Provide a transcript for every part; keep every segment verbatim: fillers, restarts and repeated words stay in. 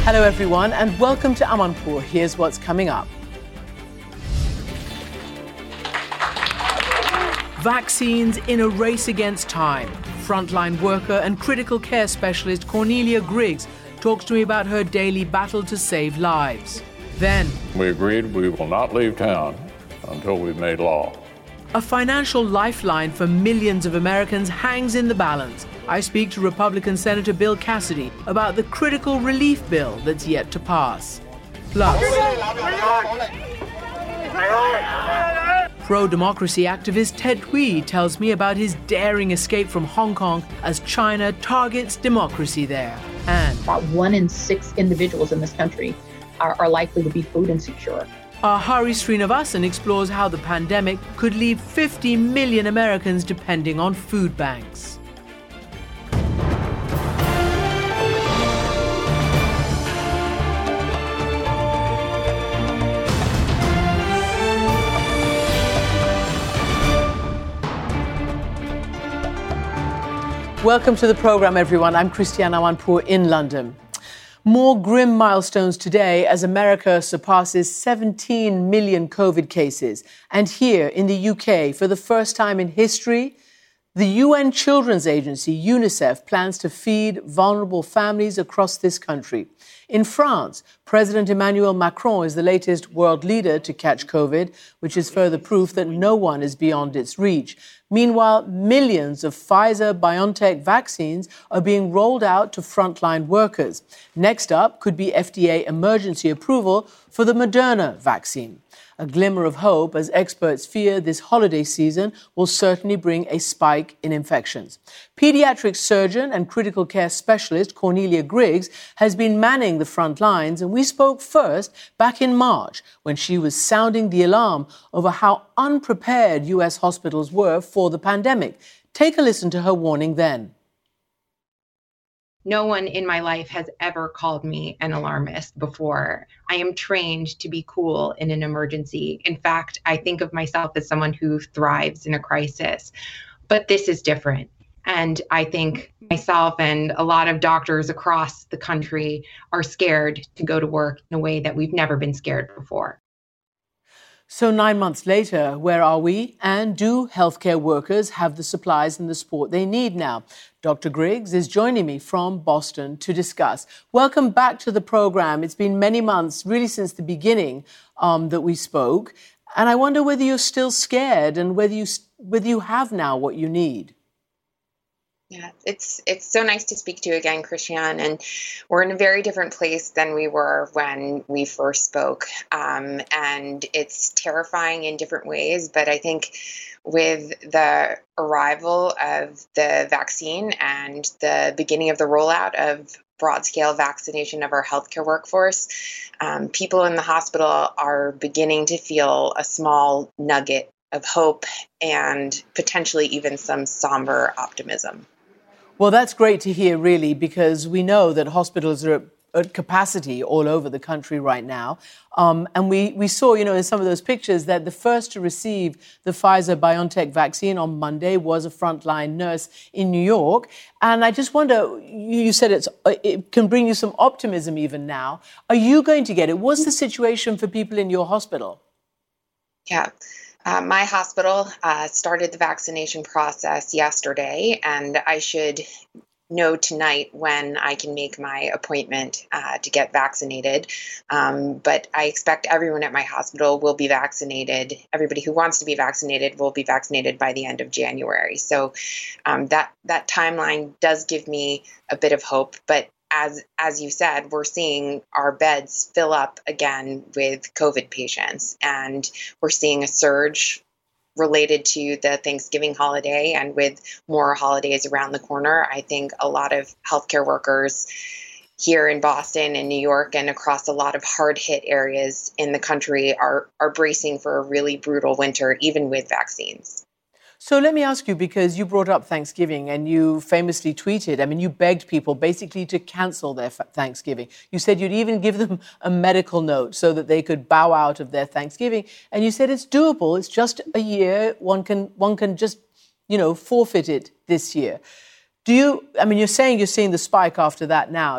Hello, everyone, and welcome to Amanpour. Here's what's coming up. Vaccines in a race against time. Frontline worker and critical care specialist Cornelia Griggs talks to me about her daily battle to save lives. Then, we agreed we will not leave town until we've made law. A financial lifeline for millions of Americans hangs in the balance. I speak to Republican Senator Bill Cassidy about the critical relief bill that's yet to pass. Plus, pro-democracy activist Ted Hui tells me about his daring escape from Hong Kong as China targets democracy there. And about one in six individuals in this country are, are likely to be food insecure. Our Hari Srinivasan explores how the pandemic could leave fifty million Americans depending on food banks. Welcome to the program, everyone. I'm Christiane Amanpour in London. More grim milestones today as America surpasses seventeen million COVID cases. And here in the U K, for the first time in history, the U N Children's Agency, UNICEF, plans to feed vulnerable families across this country. In France, President Emmanuel Macron is the latest world leader to catch COVID, which is further proof that no one is beyond its reach. Meanwhile, millions of Pfizer-BioNTech vaccines are being rolled out to frontline workers. Next up could be F D A emergency approval for the Moderna vaccine. A glimmer of hope as experts fear this holiday season will certainly bring a spike in infections. Pediatric surgeon and critical care specialist Cornelia Griggs has been manning the front lines, and we spoke first back in March when she was sounding the alarm over how unprepared U S hospitals were for the pandemic. Take a listen to her warning then. No one in my life has ever called me an alarmist before. I am trained to be cool in an emergency. In fact, I think of myself as someone who thrives in a crisis. But this is different. And I think myself and a lot of doctors across the country are scared to go to work in a way that we've never been scared before. So nine months later, where are we? And do healthcare workers have the supplies and the support they need now? Doctor Griggs is joining me from Boston to discuss. Welcome back to the program. It's been many months, really since the beginning, um, that we spoke. And I wonder whether you're still scared and whether you whether you have now what you need. Yeah, it's it's so nice to speak to you again, Christiane. And we're in a very different place than we were when we first spoke. Um, and it's terrifying in different ways. But I think with the arrival of the vaccine and the beginning of the rollout of broad-scale vaccination of our healthcare workforce, um, people in the hospital are beginning to feel a small nugget of hope and potentially even some somber optimism. Well, that's great to hear, really, because we know that hospitals are at, at capacity all over the country right now. Um, and we, we saw, you know, in some of those pictures that the first to receive the Pfizer-BioNTech vaccine on Monday was a frontline nurse in New York. And I just wonder, you said it's, it can bring you some optimism even now. Are you going to get it? What's the situation for people in your hospital? Yeah. Uh, my hospital uh, started the vaccination process yesterday, and I should know tonight when I can make my appointment uh, to get vaccinated. Um, but I expect everyone at my hospital will be vaccinated. Everybody who wants to be vaccinated will be vaccinated by the end of January. So um, that that timeline does give me a bit of hope, but As as you said, we're seeing our beds fill up again with COVID patients, and we're seeing a surge related to the Thanksgiving holiday. And with more holidays around the corner, I think a lot of healthcare workers here in Boston and New York and across a lot of hard-hit areas in the country are are bracing for a really brutal winter, even with vaccines. So let me ask you, because you brought up Thanksgiving and you famously tweeted, I mean, you begged people basically to cancel their Thanksgiving. You said you'd even give them a medical note so that they could bow out of their Thanksgiving. And you said it's doable. It's just a year. One can one can just, you know, forfeit it this year. Do you, I mean, you're saying you're seeing the spike after that now.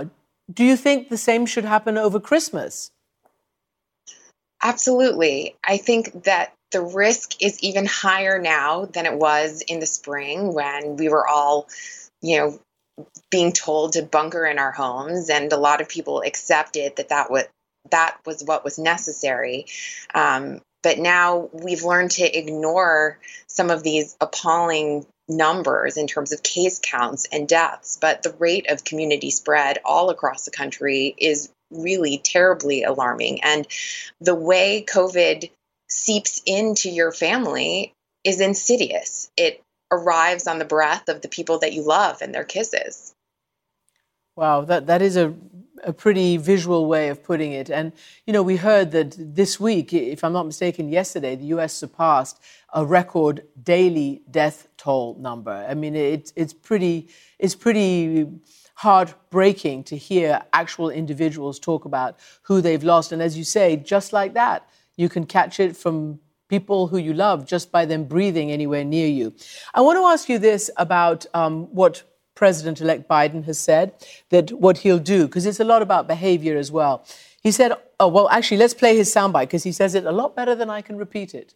do you think the same should happen over Christmas? Absolutely. I think that the risk is even higher now than it was in the spring when we were all, you know, being told to bunker in our homes, and a lot of people accepted that that was, that was what was necessary. Um, but now we've learned to ignore some of these appalling numbers in terms of case counts and deaths. But the rate of community spread all across the country is really terribly alarming. And the way COVID seeps into your family is insidious. It arrives on the breath of the people that you love and their kisses. Wow, that, that is a, a pretty visual way of putting it. And, you know, we heard that this week, if I'm not mistaken, yesterday, the U S surpassed a record daily death toll number. I mean, it, it's pretty, it's pretty heartbreaking to hear actual individuals talk about who they've lost. And as you say, just like that, you can catch it from people who you love just by them breathing anywhere near you. I want to ask you this about um, what President-elect Biden has said, that what he'll do, because it's a lot about behavior as well. He said, oh, well, actually, let's play his soundbite because he says it a lot better than I can repeat it.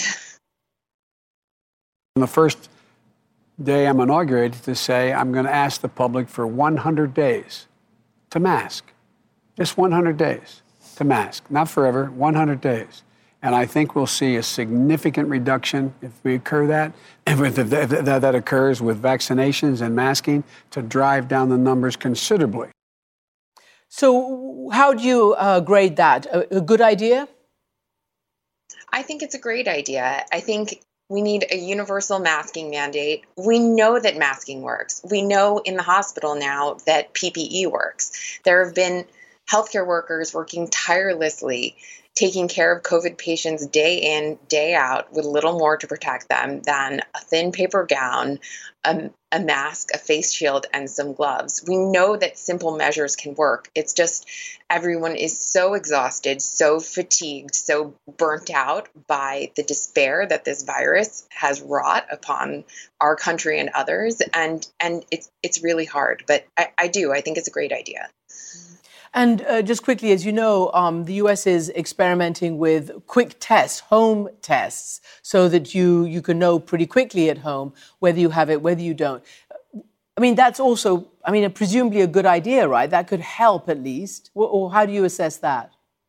On the first day I'm inaugurated to say I'm going to ask the public for one hundred days to mask. Just one hundred days to mask. Not forever, one hundred days. And I think we'll see a significant reduction if we occur that, if that, that occurs with vaccinations and masking to drive down the numbers considerably. So how do you uh, grade that? A, a good idea? I think it's a great idea. I think we need a universal masking mandate. We know that masking works. We know in the hospital now that P P E works. There have been healthcare workers working tirelessly, taking care of COVID patients day in, day out, with little more to protect them than a thin paper gown, a, a mask, a face shield, and some gloves. We know that simple measures can work. It's just everyone is so exhausted, so fatigued, so burnt out by the despair that this virus has wrought upon our country and others. And and it's it's really hard. But I, I do. I think it's a great idea. And uh, just quickly, as you know, um, the U S is experimenting with quick tests, home tests, so that you, you can know pretty quickly at home whether you have it, whether you don't. I mean, that's also, I mean, presumably a good idea, right? That could help at least. Or, or how do you assess that?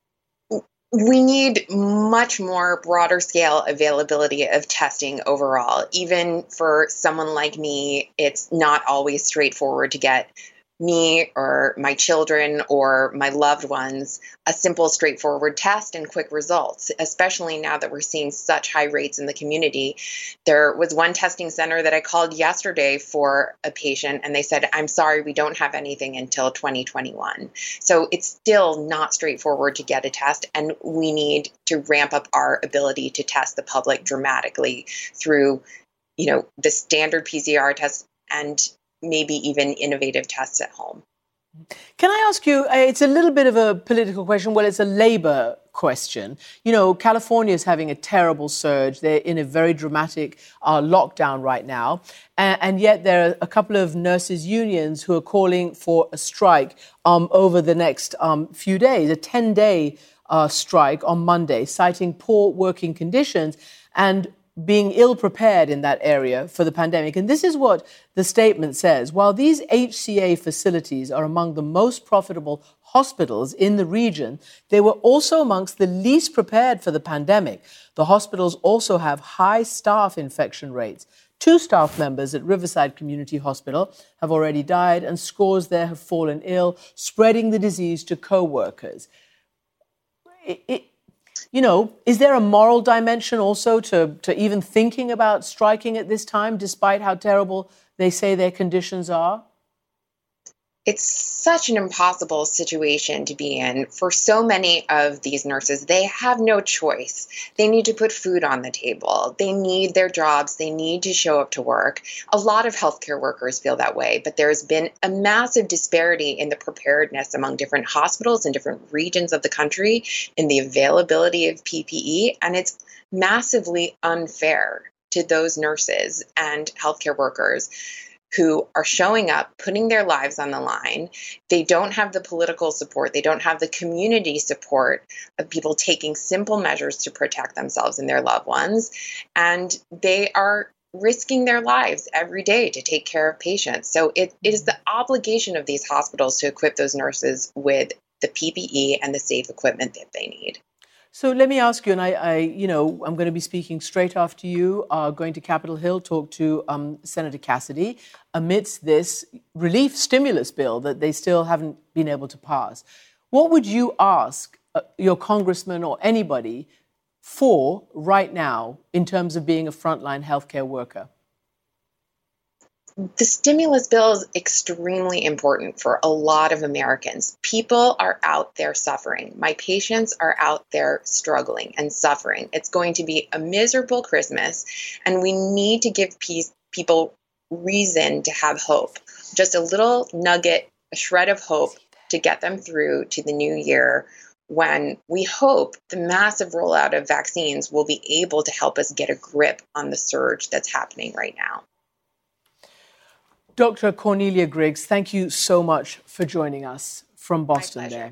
We need much more broader scale availability of testing overall. Even for someone like me, it's not always straightforward to get me or my children or my loved ones a simple, straightforward test and quick results, especially now that we're seeing such high rates in the community. There was one testing center that I called yesterday for a patient, and they said, I'm sorry, we don't have anything until twenty twenty-one. So it's still not straightforward to get a test, and we need to ramp up our ability to test the public dramatically through, you know, the standard P C R test and maybe even innovative tests at home. Can I ask you, it's a little bit of a political question. Well, it's a labor question. You know, California is having a terrible surge. They're in a very dramatic uh, lockdown right now. And, and yet there are a couple of nurses' unions who are calling for a strike um, over the next um, few days, a ten-day uh, strike on Monday, citing poor working conditions and being ill-prepared in that area for the pandemic. And this is what the statement says. While these H C A facilities are among the most profitable hospitals in the region, they were also amongst the least prepared for the pandemic. The hospitals also have high staff infection rates. Two staff members at Riverside Community Hospital have already died, and scores there have fallen ill, spreading the disease to co-workers. It, it, You know, is there a moral dimension also to, to even thinking about striking at this time, despite how terrible they say their conditions are? It's such an impossible situation to be in for so many of these nurses. They have no choice. They need to put food on the table. They need their jobs. They need to show up to work. A lot of healthcare workers feel that way, but there's been a massive disparity in the preparedness among different hospitals in different regions of the country in the availability of P P E, and it's massively unfair to those nurses and healthcare workers who are showing up, putting their lives on the line. They don't have the political support. They don't have the community support of people taking simple measures to protect themselves and their loved ones. And they are risking their lives every day to take care of patients. So it, it is the obligation of these hospitals to equip those nurses with the P P E and the safe equipment that they need. So let me ask you, and I, I you know, I'm going to be speaking straight after you, uh, going to Capitol Hill, talk to um, Senator Cassidy amidst this relief stimulus bill that they still haven't been able to pass. What would you ask uh, your congressman or anybody for right now in terms of being a frontline healthcare worker? The stimulus bill is extremely important for a lot of Americans. People are out there suffering. My patients are out there struggling and suffering. It's going to be a miserable Christmas, and we need to give peace, people reason to have hope. Just a little nugget, a shred of hope to get them through to the new year, when we hope the massive rollout of vaccines will be able to help us get a grip on the surge that's happening right now. Doctor Cornelia Griggs, thank you so much for joining us from Boston there.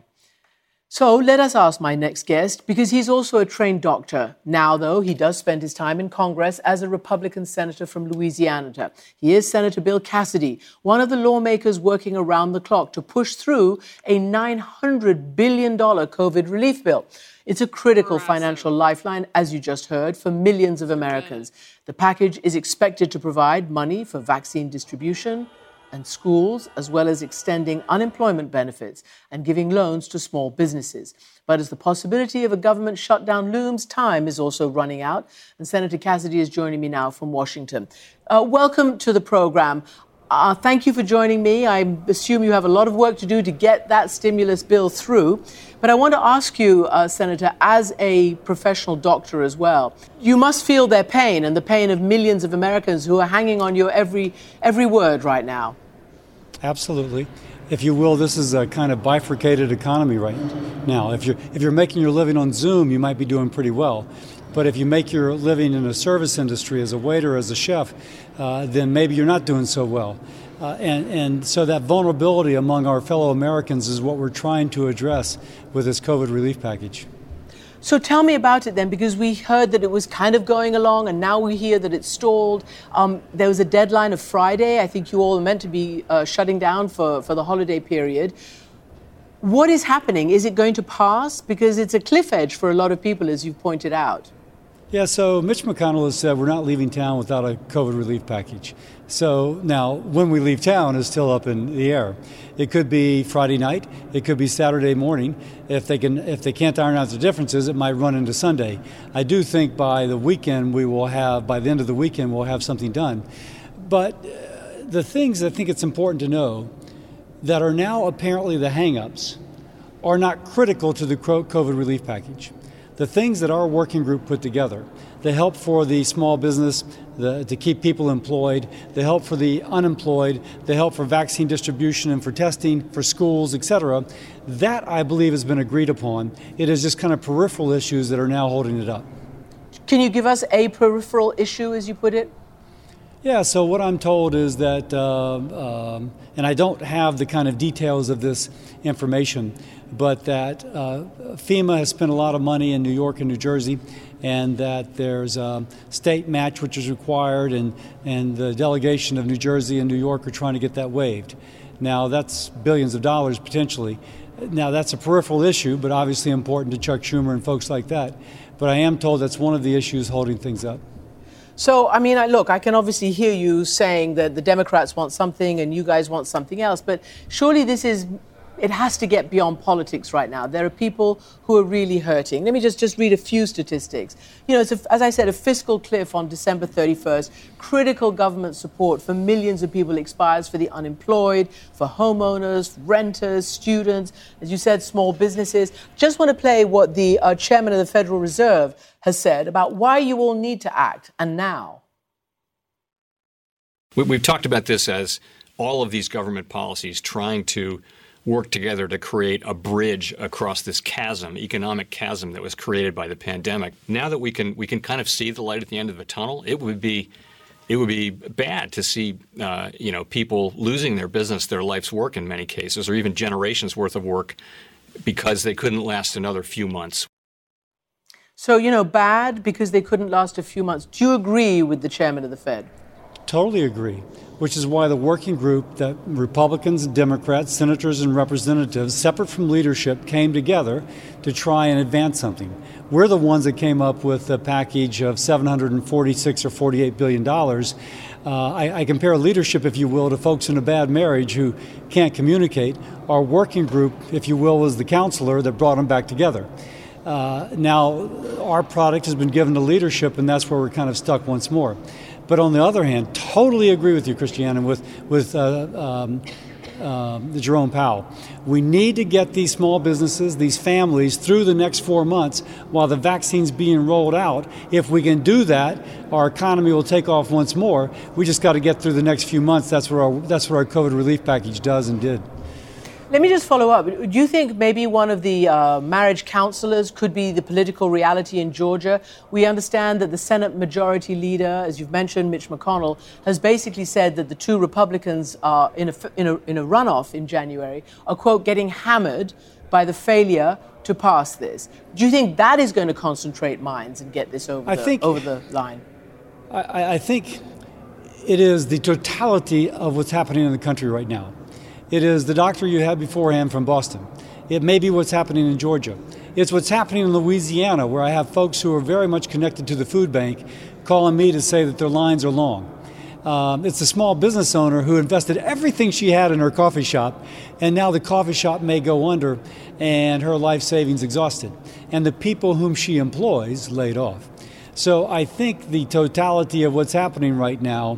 So let us ask my next guest, because he's also a trained doctor. Now, though, he does spend his time in Congress as a Republican senator from Louisiana. He is Senator Bill Cassidy, one of the lawmakers working around the clock to push through a nine hundred billion dollars COVID relief bill. It's a critical financial lifeline, as you just heard, for millions of Americans. The package is expected to provide money for vaccine distribution and schools, as well as extending unemployment benefits and giving loans to small businesses. But as the possibility of a government shutdown looms, time is also running out. And Senator Cassidy is joining me now from Washington. Uh, welcome to the program. Uh, thank you for joining me. I assume you have a lot of work to do to get that stimulus bill through. But I want to ask you, uh, Senator, as a professional doctor as well, you must feel their pain and the pain of millions of Americans who are hanging on your every every word right now. Absolutely. If you will, this is a kind of bifurcated economy right now. If you're if you're making your living on Zoom, you might be doing pretty well. But if you make your living in a service industry as a waiter, as a chef, uh, then maybe you're not doing so well. Uh, and, and so that vulnerability among our fellow Americans is what we're trying to address with this COVID relief package. So tell me about it then, because we heard that it was kind of going along and now we hear that it's stalled. Um, there was a deadline of Friday. I think you all are meant to be uh, shutting down for, for the holiday period. What is happening? Is it going to pass? Because it's a cliff edge for a lot of people, as you've pointed out. Yeah, so Mitch McConnell has said we're not leaving town without a COVID relief package. So now, when we leave town is still up in the air. It could be Friday night. It could be Saturday morning. If they can, if they can't iron out the differences, it might run into Sunday. I do think by the weekend we will have, by the end of the weekend, we'll have something done. But uh, the things I think it's important to know that are now apparently the hang-ups are not critical to the COVID relief package. The things that our working group put together, the help for the small business, the, to keep people employed, the help for the unemployed, the help for vaccine distribution and for testing, for schools, et cetera, that I believe has been agreed upon. It is just kind of peripheral issues that are now holding it up. Can you give us a peripheral issue, as you put it? Yeah, so what I'm told is that, uh, um, and I don't have the kind of details of this information, but that uh, FEMA has spent a lot of money in New York and New Jersey, and that there's a state match which is required, and, and the delegation of New Jersey and New York are trying to get that waived. Now, that's billions of dollars potentially. Now, that's a peripheral issue, but obviously important to Chuck Schumer and folks like that. But I am told that's one of the issues holding things up. So, I mean, I, look, I can obviously hear you saying that the Democrats want something and you guys want something else, but surely this is, it has to get beyond politics right now. There are people who are really hurting. Let me just, just read a few statistics. You know, it's a, as I said, a fiscal cliff on December thirty-first. Critical government support for millions of people expires for the unemployed, for homeowners, renters, students, as you said, small businesses. Just want to play what the uh, chairman of the Federal Reserve has said about why you all need to act, and now. We've talked about this as all of these government policies trying to work together to create a bridge across this chasm, economic chasm that was created by the pandemic. Now that we can we can kind of see the light at the end of the tunnel, it would be it would be bad to see, uh, you know, people losing their business, their life's work in many cases, or even generations worth of work because they couldn't last another few months. So, you know, bad because they couldn't last a few months. Do you agree with the chairman of the Fed? Totally agree, which is why the working group that Republicans, Democrats, senators, and representatives, separate from leadership, came together to try and advance something. We're the ones that came up with a package of seven hundred forty-six or forty-eight billion dollars. Uh, I, I compare leadership, if you will, to folks in a bad marriage who can't communicate. Our working group, if you will, was the counselor that brought them back together. Uh, now, our product has been given to leadership, and that's where we're kind of stuck once more. But on the other hand, totally agree with you, Christiane, and with, with uh, um, uh, Jerome Powell. We need to get these small businesses, these families, through the next four months while the vaccine's being rolled out. If we can do that, our economy will take off once more. We just got to get through the next few months. That's what our, that's what our COVID relief package does and did. Let me just follow up. Do you think maybe one of the uh, marriage counselors could be the political reality in Georgia? We understand that the Senate Majority Leader, as you've mentioned, Mitch McConnell, has basically said that the two Republicans are in a, in a, in a runoff in January are, quote, getting hammered by the failure to pass this. Do you think that is going to concentrate minds and get this over, I the, think, over the line? I, I think it is the totality of what's happening in the country right now. It is the doctor you had beforehand from Boston. It may be what's happening in Georgia. It's what's happening in Louisiana, where I have folks who are very much connected to the food bank calling me to say that their lines are long. Um, it's a small business owner who invested everything she had in her coffee shop, and now the coffee shop may go under and her life savings exhausted, and the people whom she employs laid off. So I think the totality of what's happening right now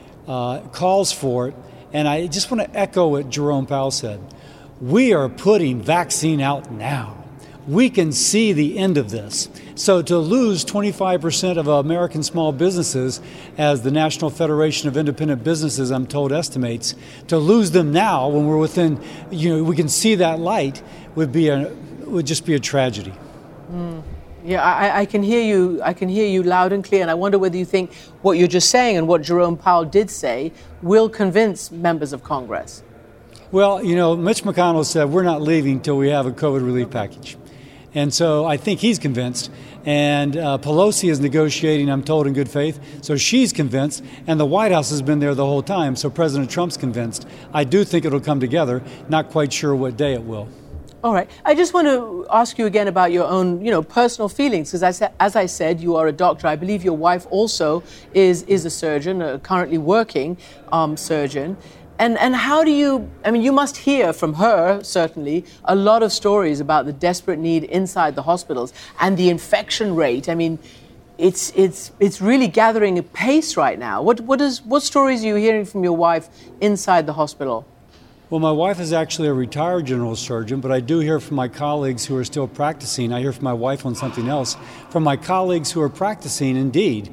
uh, calls for it. And I just want to echo what Jerome Powell said. We are putting vaccine out now. We can see the end of this. So to lose twenty-five percent of American small businesses, as the National Federation of Independent Businesses, I'm told, estimates, to lose them now when we're within, you know, we can see that light, would be a, would just be a tragedy. Mm. Yeah, I, I can hear you. I can hear you loud and clear, and I wonder whether you think what you're just saying and what Jerome Powell did say will convince members of Congress. Well, you know, Mitch McConnell said we're not leaving till we have a COVID relief package, and so I think he's convinced. And uh, Pelosi is negotiating, I'm told, in good faith, so she's convinced, and the White House has been there the whole time, so President Trump's convinced. I do think it'll come together. Not quite sure what day it will. All right. I just want to ask you again about your own, you know, personal feelings, because as, as I said, you are a doctor. I believe your wife also is is a surgeon, a currently working um, surgeon. And and how do you, I mean, you must hear from her, certainly, a lot of stories about the desperate need inside the hospitals and the infection rate. I mean, it's it's it's really gathering a pace right now. What what is what stories are you hearing from your wife inside the hospital? Well, my wife is actually a retired general surgeon, but I do hear from my colleagues who are still practicing. I hear from my wife on something else. From my colleagues who are practicing, indeed,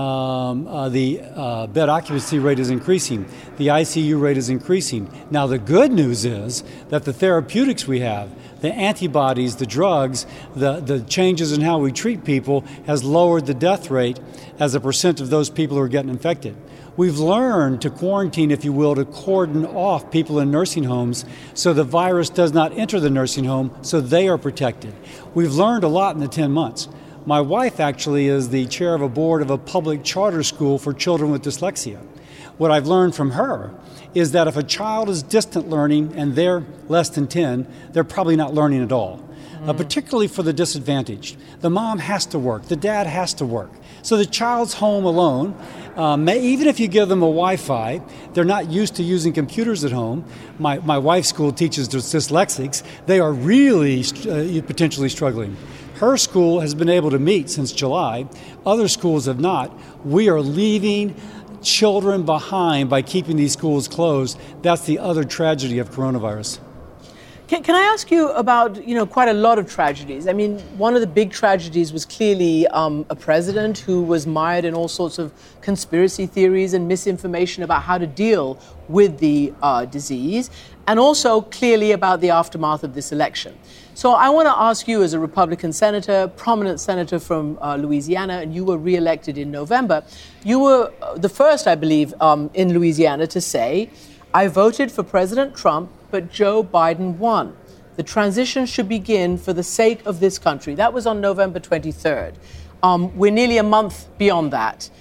um, uh, the uh, bed occupancy rate is increasing. The I C U rate is increasing. Now, the good news is that the therapeutics we have, the antibodies, the drugs, the, the changes in how we treat people has lowered the death rate as a percent of those people who are getting infected. We've learned to quarantine, if you will, to cordon off people in nursing homes so the virus does not enter the nursing home, so they are protected. We've learned a lot in the ten months. My wife actually is the chair of a board of a public charter school for children with dyslexia. What I've learned from her is that if a child is distant learning and they're less than ten, they're probably not learning at all. Uh, particularly for the disadvantaged. The mom has to work, the dad has to work. So the child's home alone, um, may, even if you give them a Wi-Fi, they're not used to using computers at home. My, my wife's school teaches dyslexics. They are really uh, potentially struggling. Her school has been able to meet since July. Other schools have not. We are leaving children behind by keeping these schools closed. That's the other tragedy of coronavirus. Can, can I ask you about, you know, quite a lot of tragedies? I mean, one of the big tragedies was clearly um, a president who was mired in all sorts of conspiracy theories and misinformation about how to deal with the uh, disease, and also clearly about the aftermath of this election. So I want to ask you, as a Republican senator, prominent senator from uh, Louisiana, and you were re-elected in November, you were the first, I believe, um, in Louisiana to say, I voted for President Trump, but Joe Biden won. The transition should begin for the sake of this country. That was on November twenty-third. Um, we're nearly a month beyond that.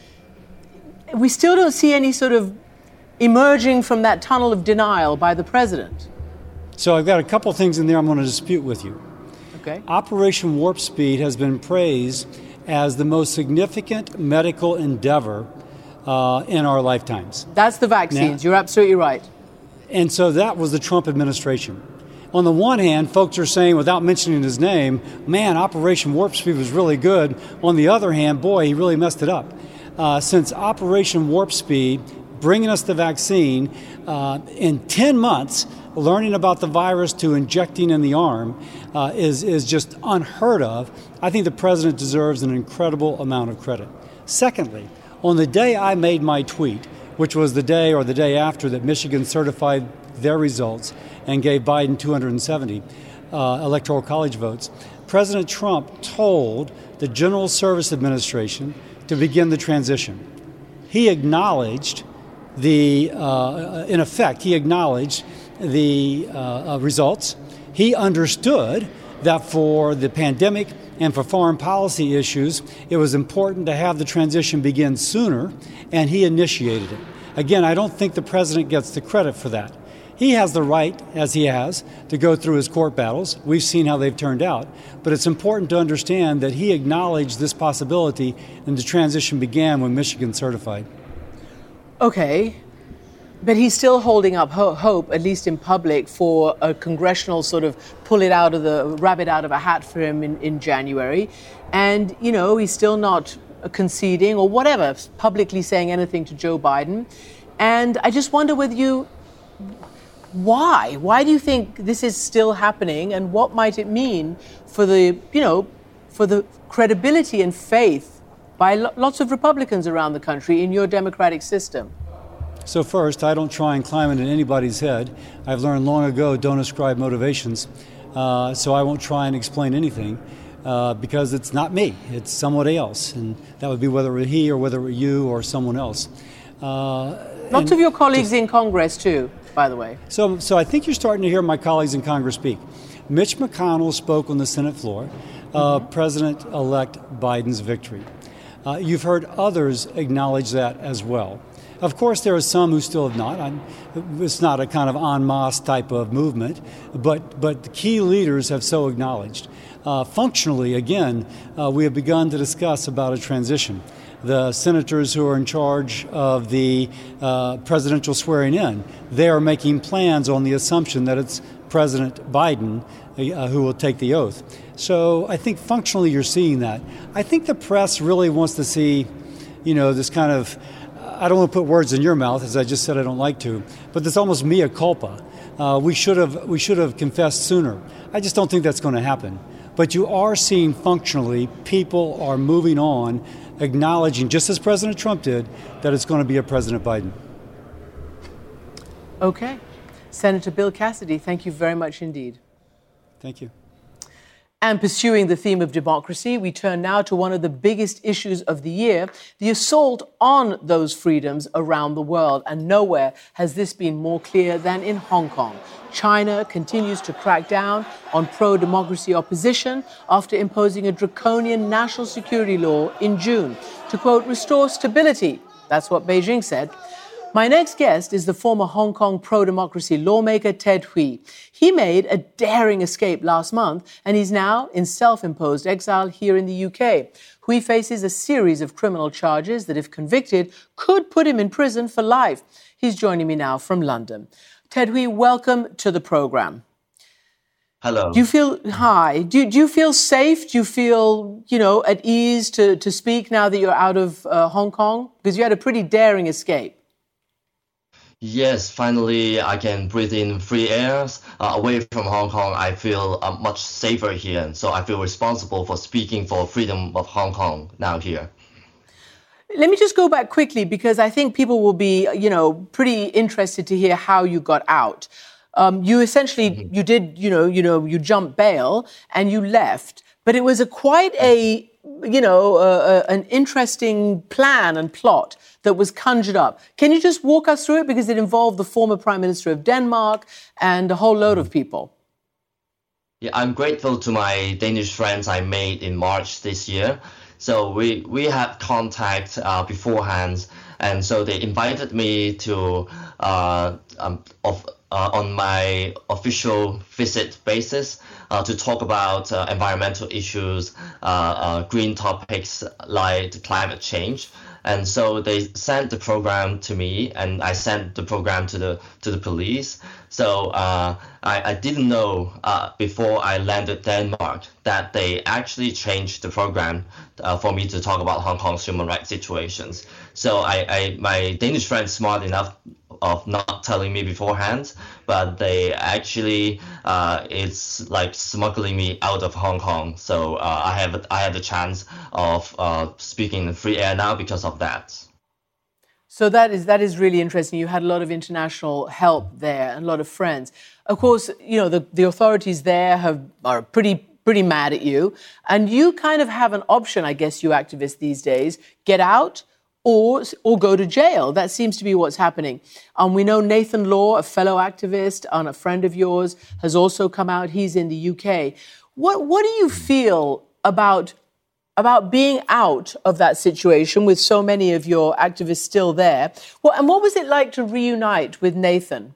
We still don't see any sort of emerging from that tunnel of denial by the president. So I've got a couple things in there I'm going to dispute with you. Okay. Operation Warp Speed has been praised as the most significant medical endeavor uh, in our lifetimes. That's the vaccines. Now, you're absolutely right. And so that was the Trump administration. On the one hand, folks are saying, without mentioning his name, man, Operation Warp Speed was really good. On the other hand, boy, he really messed it up. Uh, since Operation Warp Speed, bringing us the vaccine, uh, in ten months, learning about the virus to injecting in the arm uh, is, is just unheard of. I think the president deserves an incredible amount of credit. Secondly, on the day I made my tweet, which was the day or the day after that Michigan certified their results and gave Biden two hundred seventy uh, electoral college votes, President Trump told the General Service Administration to begin the transition. He acknowledged the, uh, in effect, he acknowledged the uh, uh, results. He understood that for the pandemic and for foreign policy issues, it was important to have the transition begin sooner, and he initiated it. Again, I don't think the president gets the credit for that. He has the right, as he has, to go through his court battles. We've seen how they've turned out. But it's important to understand that he acknowledged this possibility, and the transition began when Michigan certified. Okay. But he's still holding up ho- hope, at least in public, for a congressional sort of pull it out of the rabbit out of a hat for him in, in January. And, you know, he's still not conceding or whatever, publicly saying anything to Joe Biden. And I just wonder with you, why? Why do you think this is still happening? And what might it mean for the, you know, for the credibility and faith by lo- lots of Republicans around the country in your democratic system? So first, I don't try and climb into anybody's head. I've learned long ago, don't ascribe motivations. Uh, so I won't try and explain anything uh, because it's not me. It's somebody else. And that would be whether it were he or whether it were you or someone else. Uh, Lots of your colleagues in Congress, too, by the way. So, so I think you're starting to hear my colleagues in Congress speak. Mitch McConnell spoke on the Senate floor, uh, mm-hmm. President-elect Biden's victory. Uh, you've heard others acknowledge that as well. Of course, there are some who still have not. I'm, it's not a kind of en masse type of movement, but, but the key leaders have so acknowledged. Uh, functionally, again, uh, we have begun to discuss about a transition. The senators who are in charge of the uh, presidential swearing in, they are making plans on the assumption that it's President Biden uh, who will take the oath. So I think functionally you're seeing that. I think the press really wants to see, you know, this kind of, I don't want to put words in your mouth, as I just said I don't like to, but there's almost mea culpa. Uh, we should have we should have confessed sooner. I just don't think that's going to happen. But you are seeing functionally people are moving on, acknowledging, just as President Trump did, that it's going to be a President Biden. Okay. Senator Bill Cassidy, thank you very much indeed. Thank you. And pursuing the theme of democracy, we turn now to one of the biggest issues of the year, the assault on those freedoms around the world. And nowhere has this been more clear than in Hong Kong. China continues to crack down on pro-democracy opposition after imposing a draconian national security law in June to, quote, restore stability. That's what Beijing said. My next guest is the former Hong Kong pro-democracy lawmaker Ted Hui. He made a daring escape last month, and he's now in self-imposed exile here in the U K. Hui faces a series of criminal charges that, if convicted, could put him in prison for life. He's joining me now from London. Ted Hui, welcome to the program. Hello. Do you feel, hi, do, do you feel safe? Do you feel, you know, at ease to, to speak now that you're out of uh, Hong Kong? Because you had a pretty daring escape. Yes, finally I can breathe in free air. Uh, away from Hong Kong, I feel uh, much safer here. So I feel responsible for speaking for freedom of Hong Kong now here. Let me just go back quickly, because I think people will be, you know, pretty interested to hear how you got out. Um, you essentially, mm-hmm. you did, you know, you know, you jumped bail and you left, but it was a quite a, you know, uh, an interesting plan and plot that was conjured up. Can you just walk us through it? Because it involved the former Prime Minister of Denmark and a whole load of people. Yeah, I'm grateful to my Danish friends I made in March this year. So we, we had contact uh, beforehand, and so they invited me to uh, um, of, uh, on my official visit basis uh, to talk about uh, environmental issues, uh, uh, green topics like climate change. And so they sent the program to me, and I sent the program to the to the police. So uh, I, I didn't know uh, before I landed Denmark that they actually changed the program uh, for me to talk about Hong Kong's human rights situations. So I, I my Danish friends smart enough of not telling me beforehand, but they actually uh, it's like smuggling me out of Hong Kong. So uh, I have I had the chance of uh, speaking in free air now because of that. So that is that is really interesting. You had a lot of international help there and a lot of friends. Of course, you know the, the authorities there have are pretty pretty mad at you, and you kind of have an option, I guess, you activists these days: get out or or go to jail. That seems to be what's happening. Um, we know Nathan Law, a fellow activist and a friend of yours, has also come out. He's in the U K. What what do you feel about about being out of that situation with so many of your activists still there? Well, and what was it like to reunite with Nathan?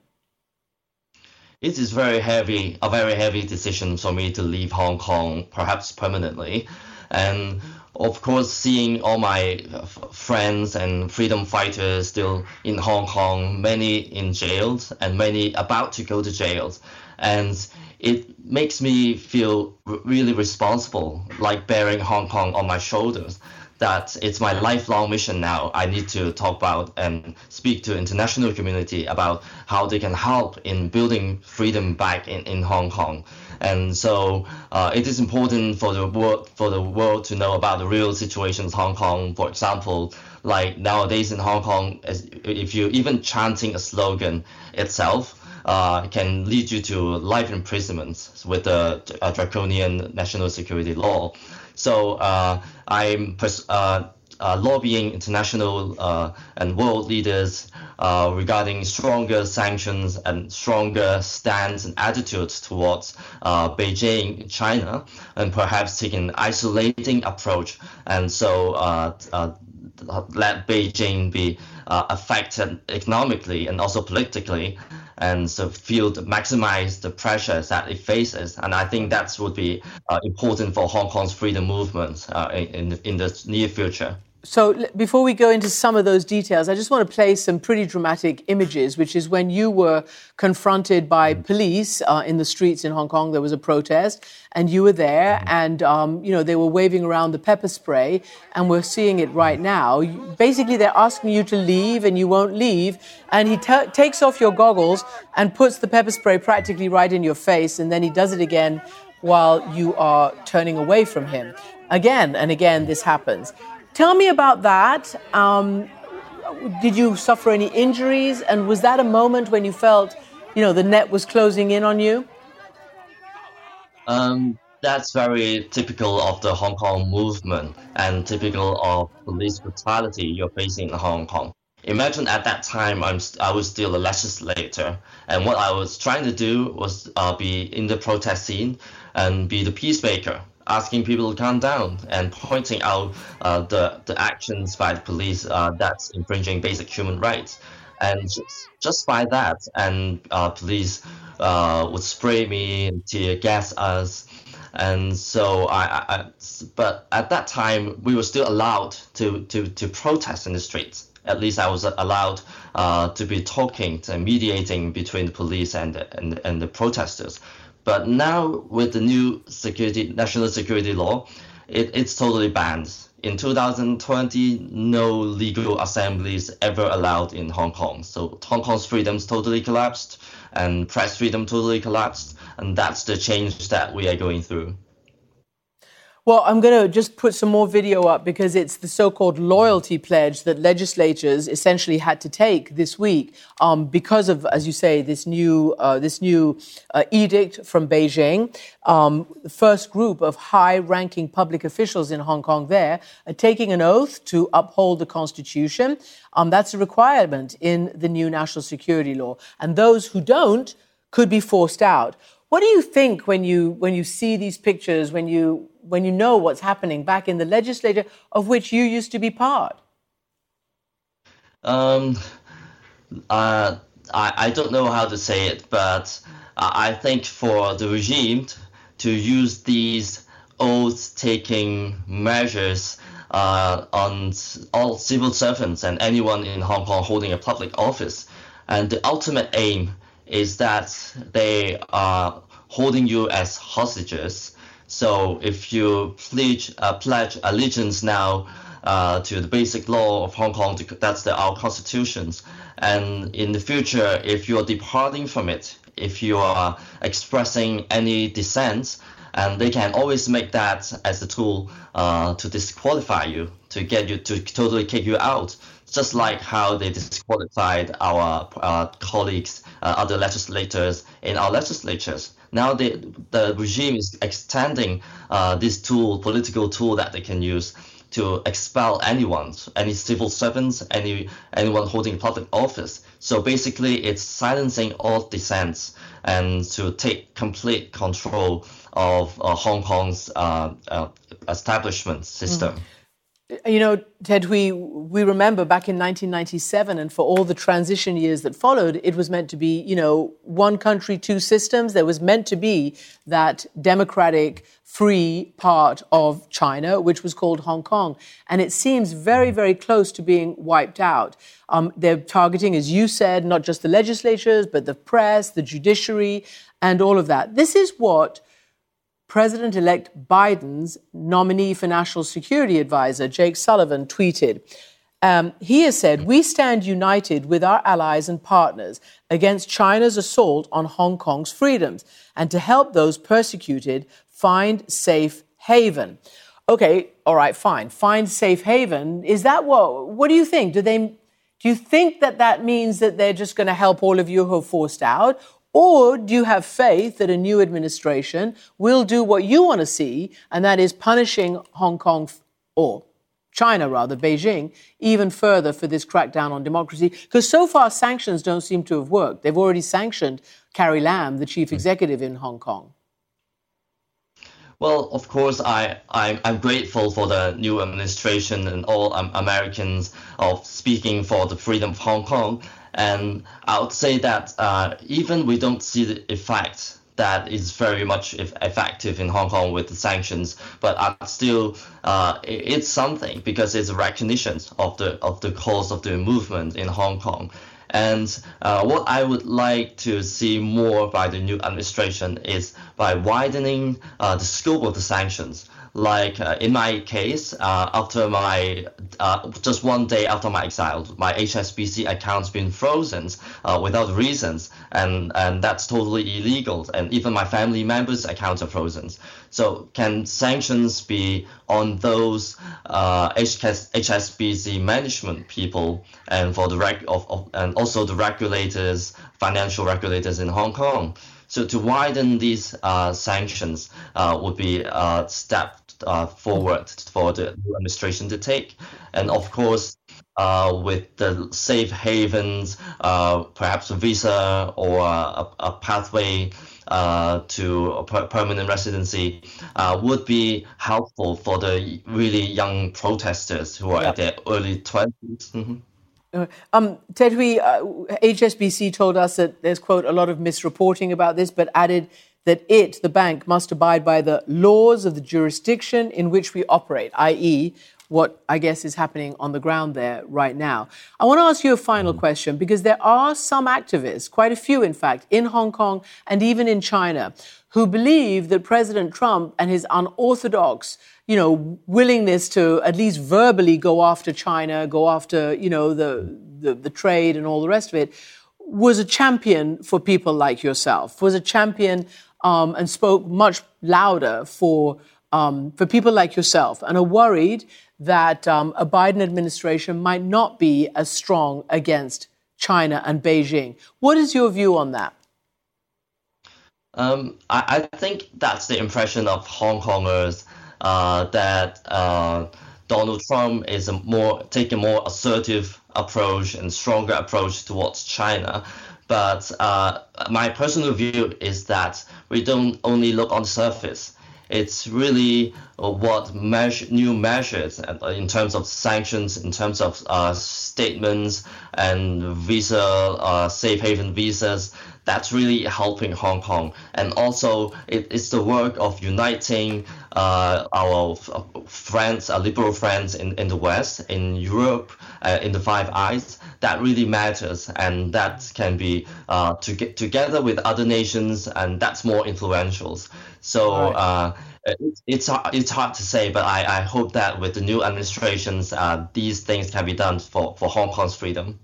It is very heavy, a very heavy decision for me to leave Hong Kong, perhaps permanently. And of course, seeing all my friends and freedom fighters still in Hong Kong, many in jails and many about to go to jails. And it makes me feel really responsible, like bearing Hong Kong on my shoulders, that it's my lifelong mission now. I need to talk about and speak to international community about how they can help in building freedom back in, in Hong Kong. And so uh, it is important for the world for the world to know about the real situation in Hong Kong. For example, like nowadays in Hong Kong, as if you even chanting a slogan itself uh, can lead you to life imprisonment with the uh, draconian national security law. So uh, I'm pers- uh, uh, lobbying international uh, and world leaders uh, regarding stronger sanctions and stronger stance and attitudes towards uh, Beijing, China, and perhaps taking an isolating approach. And so uh, uh, let Beijing be uh, affected economically and also politically, and so feel to maximize the pressures that it faces. And I think that would be uh, important for Hong Kong's freedom movement uh, in, in the near future. So before we go into some of those details, I just want to play some pretty dramatic images, which is when you were confronted by police uh, in the streets in Hong Kong. There was a protest and you were there and, um, you know, they were waving around the pepper spray, and we're seeing it right now. Basically, they're asking you to leave and you won't leave. And he t- takes off your goggles and puts the pepper spray practically right in your face. And then he does it again while you are turning away from him. Again and again, this happens. Tell me about that. Um, did you suffer any injuries? And was that a moment when you felt, you know, the net was closing in on you? Um, that's very typical of the Hong Kong movement and typical of police brutality you're facing in Hong Kong. Imagine at that time, I'm, I was still a legislator, and what I was trying to do was uh, be in the protest scene and be the peacemaker, asking people to calm down and pointing out uh, the, the actions by the police uh, that's infringing basic human rights. And just, just by that, and uh, police uh, would spray me and tear gas us. And so I, I, I, but at that time, we were still allowed to, to, to protest in the streets. At least I was allowed uh, to be talking and mediating between the police and, and, and the protesters. But now with the new security, national security law, it, it's totally banned. in two thousand twenty, no legal assemblies ever allowed in Hong Kong. So Hong Kong's freedoms totally collapsed, and press freedom totally collapsed, and that's the change that we are going through. Well, I'm going to just put some more video up because it's the so-called loyalty pledge that legislators essentially had to take this week um, because of, as you say, this new uh, this new uh, edict from Beijing. Um, the first group of high-ranking public officials in Hong Kong there are taking an oath to uphold the Constitution. Um, that's a requirement in the new national security law. And those who don't could be forced out. What do you think when you when you see these pictures, when you when you know what's happening back in the legislature of which you used to be part? Um, uh, I, I don't know how to say it, but I think for the regime to use these oath-taking measures uh, on all civil servants and anyone in Hong Kong holding a public office, and the ultimate aim is that they are holding you as hostages. So if you pledge, uh, pledge allegiance now uh, to the basic law of Hong Kong, that's the, our constitutions, and in the future, if you're departing from it, if you are expressing any dissent, and they can always make that as a tool uh, to disqualify you, to get you to totally kick you out, just like how they disqualified our uh, colleagues, uh, other legislators in our legislatures. Now they, the regime is extending uh, this tool, political tool that they can use to expel anyone, any civil servants, any anyone holding public office. So basically, it's silencing all dissents and to take complete control of uh, Hong Kong's uh, uh, establishment system. Mm-hmm. You know, Ted, we, we remember back in nineteen ninety-seven, and for all the transition years that followed, it was meant to be, you know, one country, two systems. There was meant to be that democratic, free part of China, which was called Hong Kong. And it seems very, very close to being wiped out. Um, they're targeting, as you said, not just the legislatures, but the press, the judiciary, and all of that. This is what President-elect Biden's nominee for National Security Advisor, Jake Sullivan, tweeted. Um, he has said, "We stand united with our allies and partners against China's assault on Hong Kong's freedoms and to help those persecuted find safe haven." Okay, all right, fine. Find safe haven. Is that what, what do you think? Do they, do you think that that means that they're just going to help all of you who are forced out? Or do you have faith that a new administration will do what you want to see, and that is punishing Hong Kong, or China rather, Beijing, even further for this crackdown on democracy? Because so far sanctions don't seem to have worked. They've already sanctioned Carrie Lam, the chief executive in Hong Kong. Well, of course, I, I, I'm grateful for the new administration and all um, Americans of speaking for the freedom of Hong Kong. And I would say that uh, even we don't see the effect that is very much effective in Hong Kong with the sanctions, but uh, still uh, it's something because it's a recognition of the of the cause of the movement in Hong Kong. And uh, what I would like to see more by the new administration is by widening uh, the scope of the sanctions. Like uh, in my case, uh, after my uh, just one day after my exile, my H S B C account's been frozen uh, without reasons, and and that's totally illegal. And even my family members' accounts are frozen. So can sanctions be on those uh, H S B C management people and for the reg of, of and also the regulators, financial regulators in Hong Kong? So to widen these uh, sanctions uh, would be a step uh, forward for the new administration to take. And of course, uh, with the safe havens, uh, perhaps a visa or a, a pathway uh, to a per permanent residency uh, would be helpful for the really young protesters who are yep. at their early twenties. Mm-hmm. Um, Ted Hui, uh, H S B C told us that there's, quote, a lot of misreporting about this, but added that it, the bank, must abide by the laws of the jurisdiction in which we operate, that is what I guess is happening on the ground there right now. I want to ask you a final question, because there are some activists, quite a few in fact, in Hong Kong and even in China, who believe that President Trump and his unorthodox, you know, willingness to at least verbally go after China, go after, you know, the, the, the trade and all the rest of it, was a champion for people like yourself, was a champion um, and spoke much louder for um, for people like yourself, and are worried that um, a Biden administration might not be as strong against China and Beijing. What is your view on that? Um, I, I think that's the impression of Hong Kongers, uh, that uh, Donald Trump is a more taking a more assertive approach and stronger approach towards China. But uh, my personal view is that we don't only look on the surface. It's really uh, what measure, new measures in terms of sanctions, in terms of uh, statements and visa, uh, safe haven visas, that's really helping Hong Kong. And also, it, it's the work of uniting uh, our friends, our liberal friends in, in the West, in Europe, uh, in the Five Eyes, that really matters. And that can be uh, to get together with other nations, and that's more influential. So uh, it, it's, it's hard to say, but I, I hope that with the new administrations, uh, these things can be done for, for Hong Kong's freedom.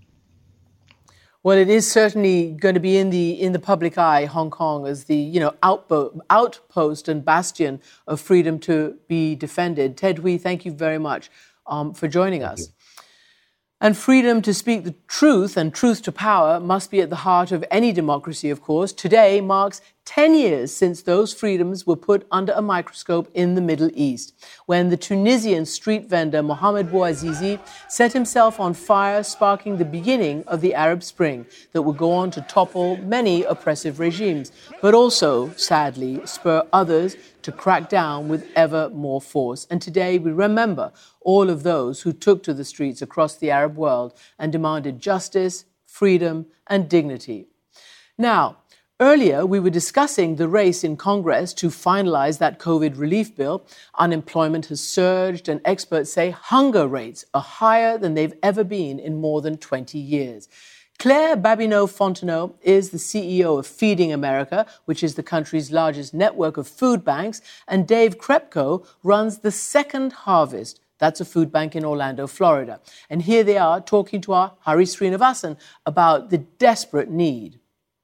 Well, it is certainly going to be in the in the public eye, Hong Kong, as the you know outpo- outpost and bastion of freedom to be defended. Ted Hui, thank you very much um, for joining Thank us. you. And freedom to speak the truth and truth to power must be at the heart of any democracy, of course. Today marks ten years since those freedoms were put under a microscope in the Middle East, when the Tunisian street vendor Mohamed Bouazizi set himself on fire, sparking the beginning of the Arab Spring that would go on to topple many oppressive regimes, but also, sadly, spur others to crack down with ever more force. And today we remember all of those who took to the streets across the Arab world and demanded justice, freedom, and dignity. Now, earlier, we were discussing the race in Congress to finalize that COVID relief bill. Unemployment has surged, and experts say hunger rates are higher than they've ever been in more than twenty years. Claire Babineaux-Fontenot is the C E O of Feeding America, which is the country's largest network of food banks, and Dave Krepko runs the Second Harvest. That's a food bank in Orlando, Florida. And here they are talking to our Hari Srinivasan about the desperate need.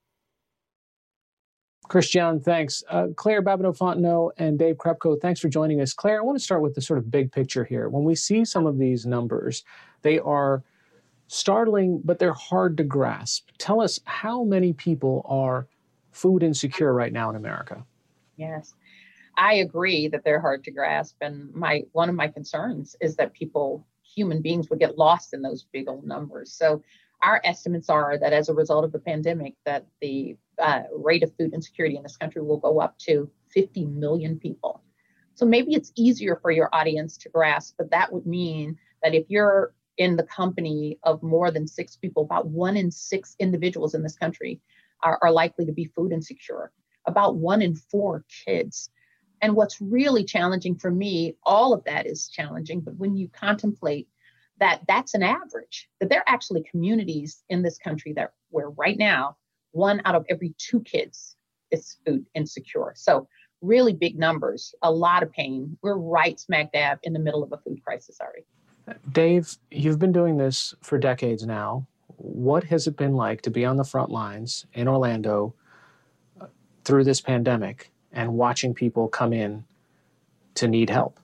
Christiane, thanks. Uh, Claire Babineaux-Fontenot and Dave Krepko, thanks for joining us. Claire, I want to start with the sort of big picture here. When we see some of these numbers, they are startling, but they're hard to grasp. Tell us, how many people are food insecure right now in America? Yes, I agree that they're hard to grasp. And my one of my concerns is that people, human beings, would get lost in those big old numbers. So our estimates are that as a result of the pandemic, that the uh, rate of food insecurity in this country will go up to fifty million people. So maybe it's easier for your audience to grasp, but that would mean that if you're in the company of more than six people, about one in six individuals in this country are, are likely to be food insecure, about one in four kids. And what's really challenging for me, all of that is challenging, but when you contemplate that that's an average, that there are actually communities in this country that where right now, one out of every two kids is food insecure. So really big numbers, a lot of pain. We're right smack dab in the middle of a food crisis, Ari. Dave, you've been doing this for decades now. What has it been like to be on the front lines in Orlando uh, through this pandemic and watching people come in to need help?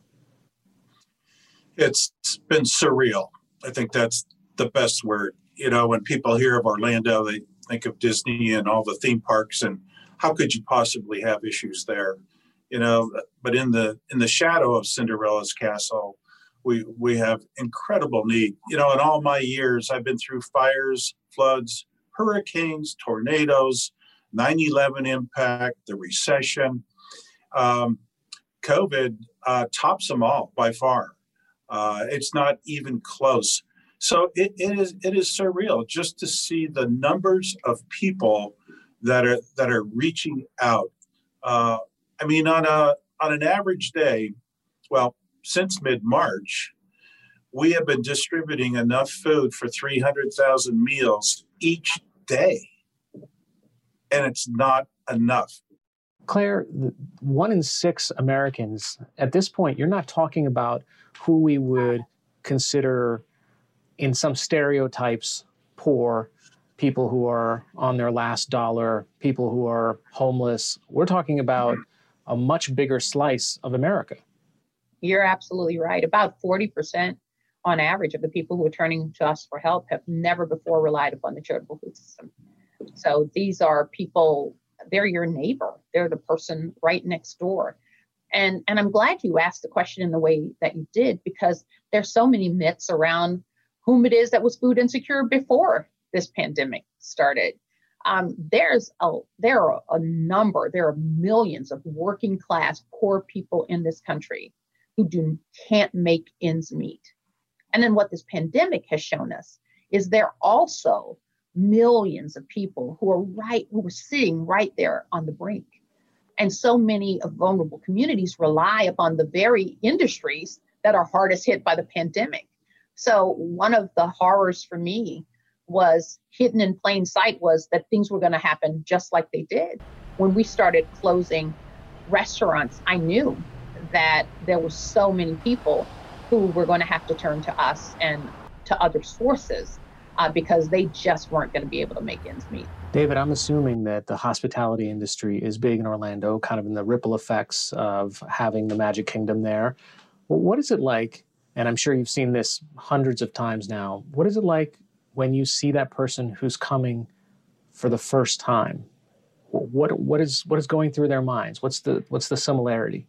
It's been surreal. I think that's the best word. You know, when people hear of Orlando, they think of Disney and all the theme parks, and how could you possibly have issues there? You know, but in the in the shadow of Cinderella's castle, we we have incredible need. You know, in all my years, I've been through fires, floods, hurricanes, tornadoes, nine eleven impact, the recession. Um, COVID uh, tops them all by far. Uh, it's not even close. So it, it is it is surreal just to see the numbers of people that are that are reaching out. Uh, I mean, on a on an average day, well, since mid-March, we have been distributing enough food for three hundred thousand meals each day, and it's not enough. Claire, one in six Americans, at this point, you're not talking about who we would consider in some stereotypes poor, people who are on their last dollar, people who are homeless. We're talking about a much bigger slice of America. You're absolutely right. About forty percent on average of the people who are turning to us for help have never before relied upon the charitable food system. So these are people, they're your neighbor. They're the person right next door. And, and I'm glad you asked the question in the way that you did, because there's so many myths around whom it is that was food insecure before this pandemic started. Um, there's a, there are a number, there are millions of working class poor people in this country who do can't make ends meet. And then what this pandemic has shown us is there are also millions of people who are right, who are sitting right there on the brink. And so many of vulnerable communities rely upon the very industries that are hardest hit by the pandemic. So one of the horrors for me was hidden in plain sight was that things were going to happen just like they did. When we started closing restaurants, I knew that there were so many people who were going to have to turn to us and to other sources uh, because they just weren't going to be able to make ends meet. David, I'm assuming that the hospitality industry is big in Orlando, kind of in the ripple effects of having the Magic Kingdom there. Well, what is it like, and I'm sure you've seen this hundreds of times now, what is it like when you see that person who's coming for the first time? What what is what is going through their minds? What's the what's the similarity?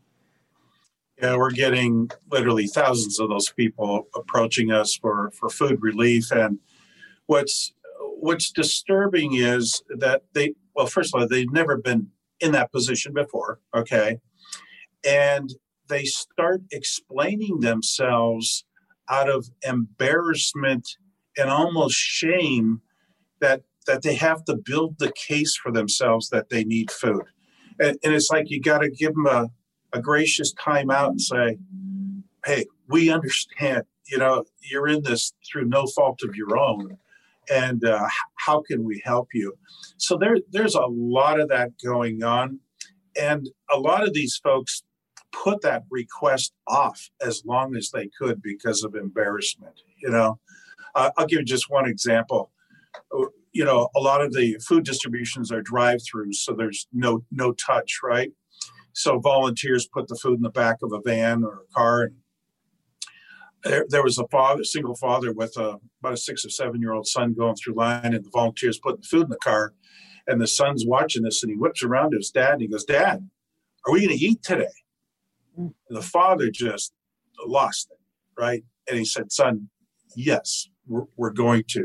Yeah, we're getting literally thousands of those people approaching us for, for food relief. And what's what's disturbing is that they, well, first of all, they've never been in that position before, okay? And they start explaining themselves out of embarrassment and almost shame that that they have to build the case for themselves that they need food. And, and it's like you got to give them a a gracious time out and say, hey, we understand, you know, you're in this through no fault of your own. And uh, how can we help you? So there, there's a lot of that going on. And a lot of these folks put that request off as long as they could because of embarrassment. You know, uh, I'll give you just one example. You know, a lot of the food distributions are drive-throughs, so there's no no touch, right? So volunteers put the food in the back of a van or a car. And there, there was a father, a single father with a, about a six or seven-year-old son going through line, and the volunteers put the food in the car. And the son's watching this, and he whips around to his dad, and he goes, Dad, are we going to eat today? And the father just lost it, right? And he said, son, yes, we're, we're going to.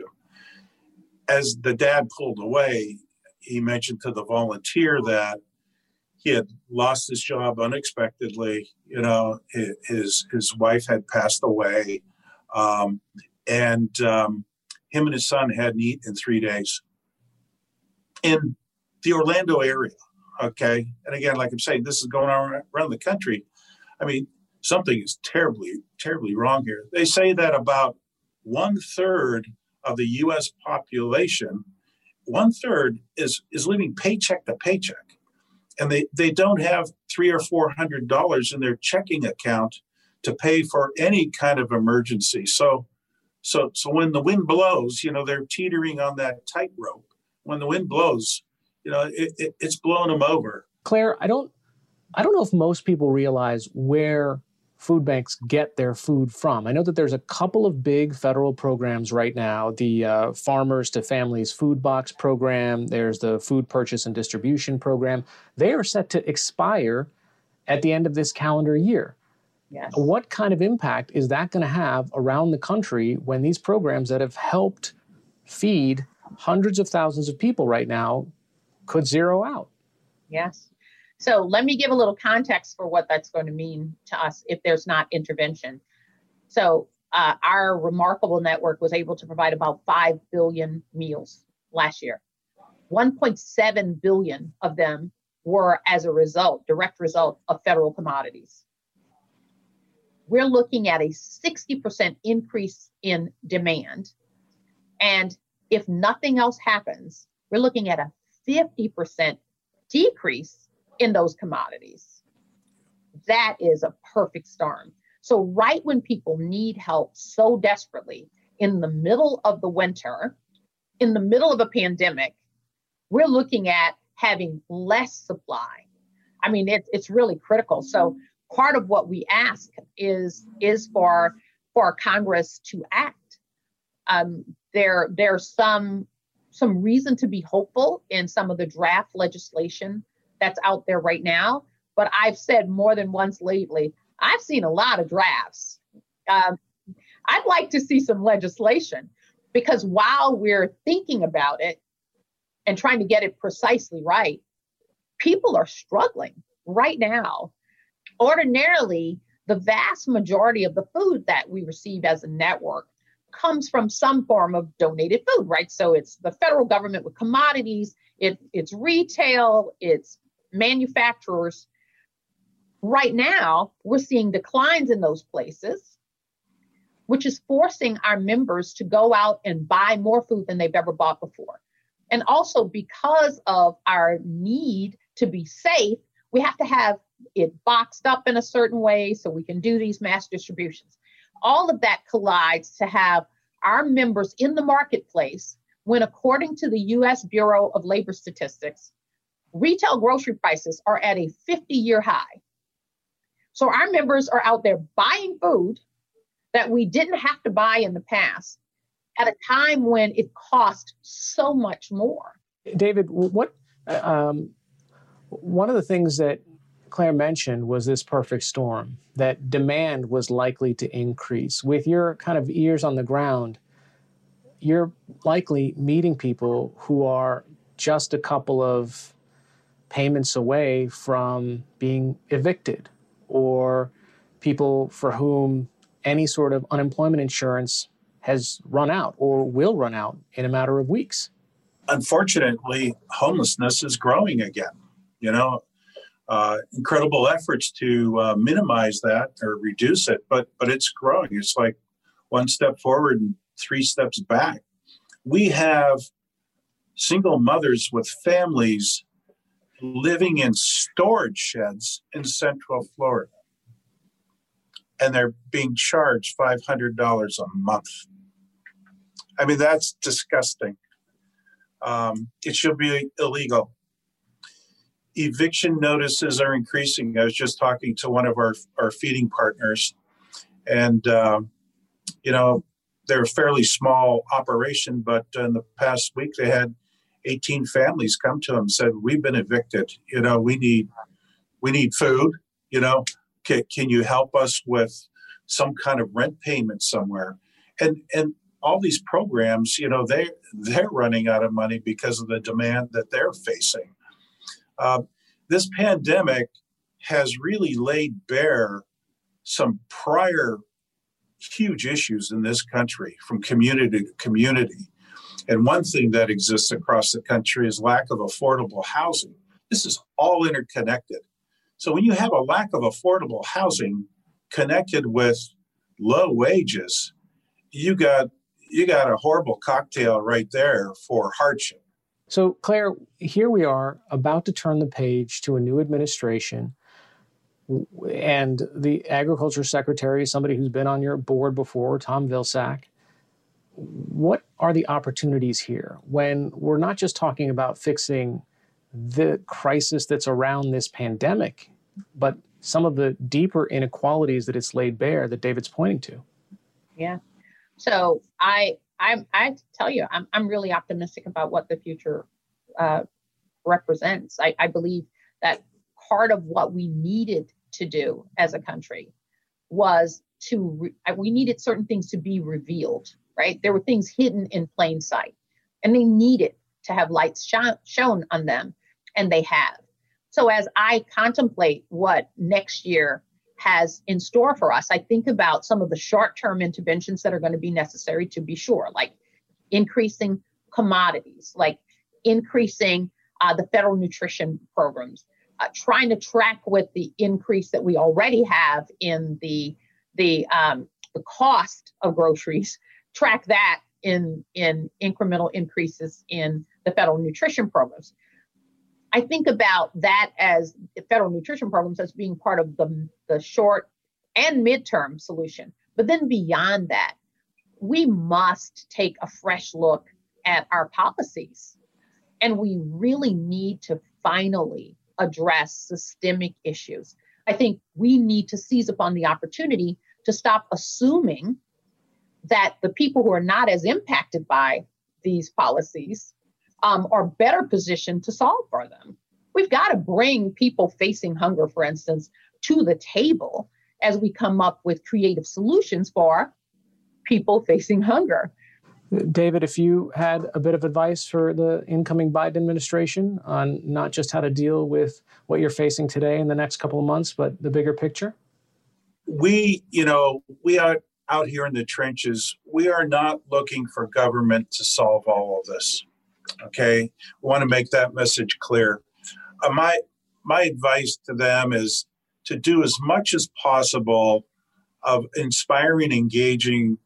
As the dad pulled away, he mentioned to the volunteer that he had lost his job unexpectedly. You know, his his wife had passed away, um, and um, him and his son hadn't eaten in three days. In the Orlando area, okay? And again, like I'm saying, this is going on around the country. I mean, something is terribly, terribly wrong here. They say that about one-third of the U S population, one-third is, is living paycheck to paycheck. And they, they don't have three or four hundred dollars in their checking account to pay for any kind of emergency. So, so, so when the wind blows, you know, they're teetering on that tightrope. When the wind blows, you know, it, it, it's blowing them over. Claire, I don't, I don't know if most people realize where food banks get their food from. I know that there's a couple of big federal programs right now, the uh, Farmers to Families Food Box program, there's the Food Purchase and Distribution program. They are set to expire at the end of this calendar year. Yes. What kind of impact is that going to have around the country when these programs that have helped feed hundreds of thousands of people right now could zero out? Yes. So let me give a little context for what that's going to mean to us if there's not intervention. So uh, our remarkable network was able to provide about five billion meals last year. one point seven billion of them were as a result, direct result of federal commodities. we're looking at a sixty percent increase in demand. And if nothing else happens, we're looking at a fifty percent decrease in those commodities. That is a perfect storm. So right when people need help so desperately, in the middle of the winter, in the middle of a pandemic, we're looking at having less supply. I mean, it, it's really critical. So part of what we ask is, is for, for Congress to act. Um, there, there's some, some reason to be hopeful in some of the draft legislation that's out there right now. But I've said more than once lately, I've seen a lot of drafts. Um, I'd like to see some legislation, because while we're thinking about it and trying to get it precisely right, people are struggling right now. Ordinarily, the vast majority of the food that we receive as a network comes from some form of donated food, right? So it's the federal government with commodities, it, it's retail, it's manufacturers. Right now, we're seeing declines in those places, which is forcing our members to go out and buy more food than they've ever bought before. And also, because of our need to be safe, we have to have it boxed up in a certain way so we can do these mass distributions. All of that collides to have our members in the marketplace when, according to the U S Bureau of Labor Statistics, retail grocery prices are at a fifty-year high. So our members are out there buying food that we didn't have to buy in the past at a time when it cost so much more. David, what um, one of the things that Claire mentioned was this perfect storm, that demand was likely to increase. With your kind of ears on the ground, you're likely meeting people who are just a couple of payments away from being evicted, or people for whom any sort of unemployment insurance has run out or will run out in a matter of weeks. Unfortunately, homelessness is growing again. You know, uh, incredible efforts to uh, minimize that or reduce it, but but it's growing. It's like one step forward and three steps back. We have single mothers with families living in storage sheds in Central Florida, and they're being charged five hundred dollars a month. I mean, that's disgusting. Um, it should be illegal. Eviction notices are increasing. I was just talking to one of our, our feeding partners, and, um, you know, they're a fairly small operation, but in the past week they had eighteen families come to them and said, we've been evicted. You know, we need, we need food. You know, can, can you help us with some kind of rent payment somewhere? And, and all these programs, you know, they, they're running out of money because of the demand that they're facing. Uh, this pandemic has really laid bare some prior huge issues in this country from community to community. And one thing that exists across the country is lack of affordable housing. This is all interconnected. So when you have a lack of affordable housing connected with low wages, you got you got a horrible cocktail right there for hardship. So, Claire, here we are about to turn the page to a new administration. And the Agriculture Secretary is somebody who's been on your board before, Tom Vilsack. What are the opportunities here when we're not just talking about fixing the crisis that's around this pandemic, but some of the deeper inequalities that it's laid bare that David's pointing to? Yeah. So I I I tell you, I'm I'm really optimistic about what the future uh, represents. I, I believe that part of what we needed to do as a country was to re- we needed certain things to be revealed. Right, there were things hidden in plain sight, and they needed to have lights sh- shown on them, and they have. So as I contemplate what next year has in store for us, I think about some of the short-term interventions that are going to be necessary, to be sure, like increasing commodities, like increasing uh, the federal nutrition programs, uh, trying to track with the increase that we already have in the the um, the cost of groceries, track that in in incremental increases in the federal nutrition programs. I think about that as federal nutrition programs as being part of the, the short and midterm solution. But then beyond that, we must take a fresh look at our policies. And we really need to finally address systemic issues. I think we need to seize upon the opportunity to stop assuming that the people who are not as impacted by these policies um, are better positioned to solve for them. We've got to bring people facing hunger, for instance, to the table as we come up with creative solutions for people facing hunger. David, if you had a bit of advice for the incoming Biden administration on not just how to deal with what you're facing today in the next couple of months, but the bigger picture? We, you know, we are out here in the trenches. We are not looking for government to solve all of this. Okay, we want to make that message clear. Uh, my my advice to them is to do as much as possible of inspiring, engaging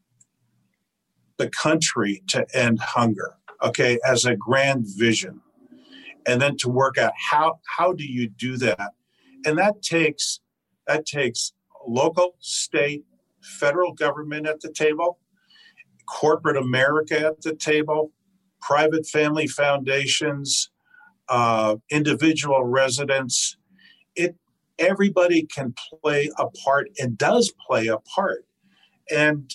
the country to end hunger. Okay, as a grand vision, and then to work out how how do you do that, and that takes that takes local, state, federal government at the table, corporate America at the table, private family foundations, uh, individual residents. It everybody can play a part and does play a part. And